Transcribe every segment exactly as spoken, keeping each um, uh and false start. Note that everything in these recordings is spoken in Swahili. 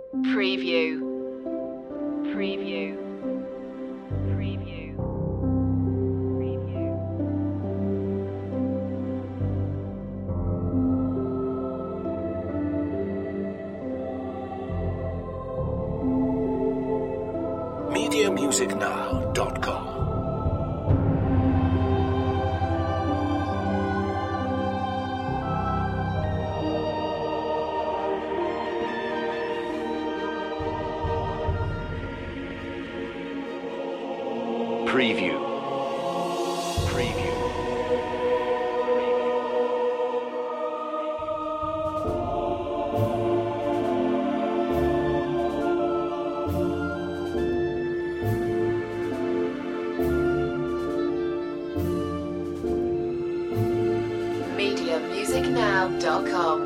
Preview. Preview. Preview. Preview. media music now dot com Preview. Preview. media music now dot com.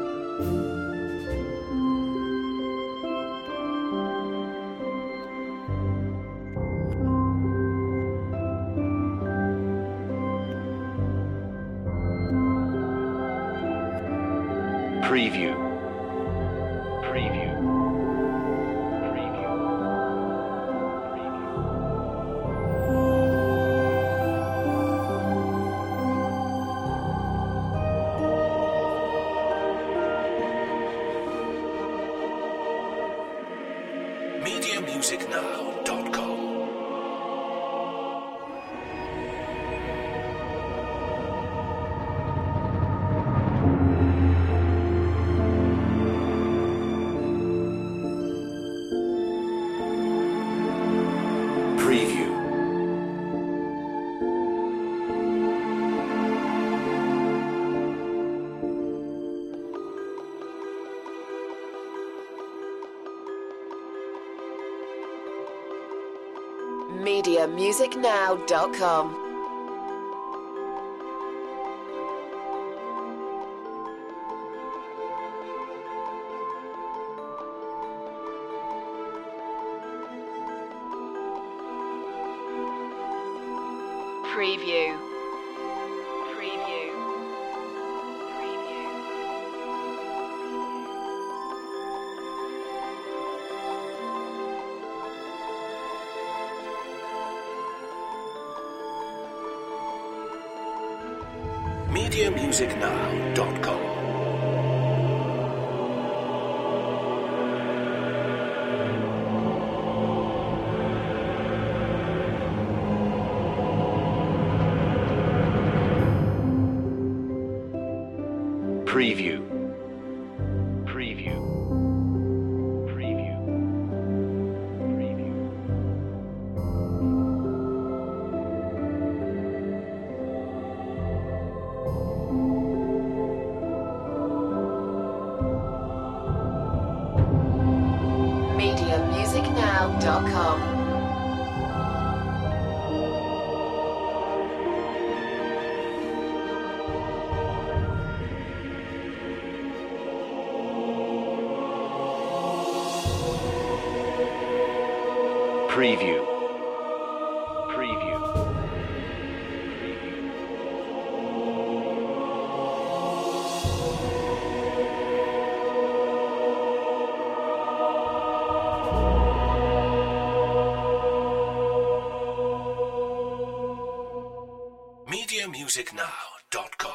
Preview. Preview. Preview. Preview. media music now dot com Preview. media music now dot com. Preview. Preview. Preview. media music now dot com Preview. Preview. Preview. Preview. media music now dot com. Preview. Preview. media music now dot com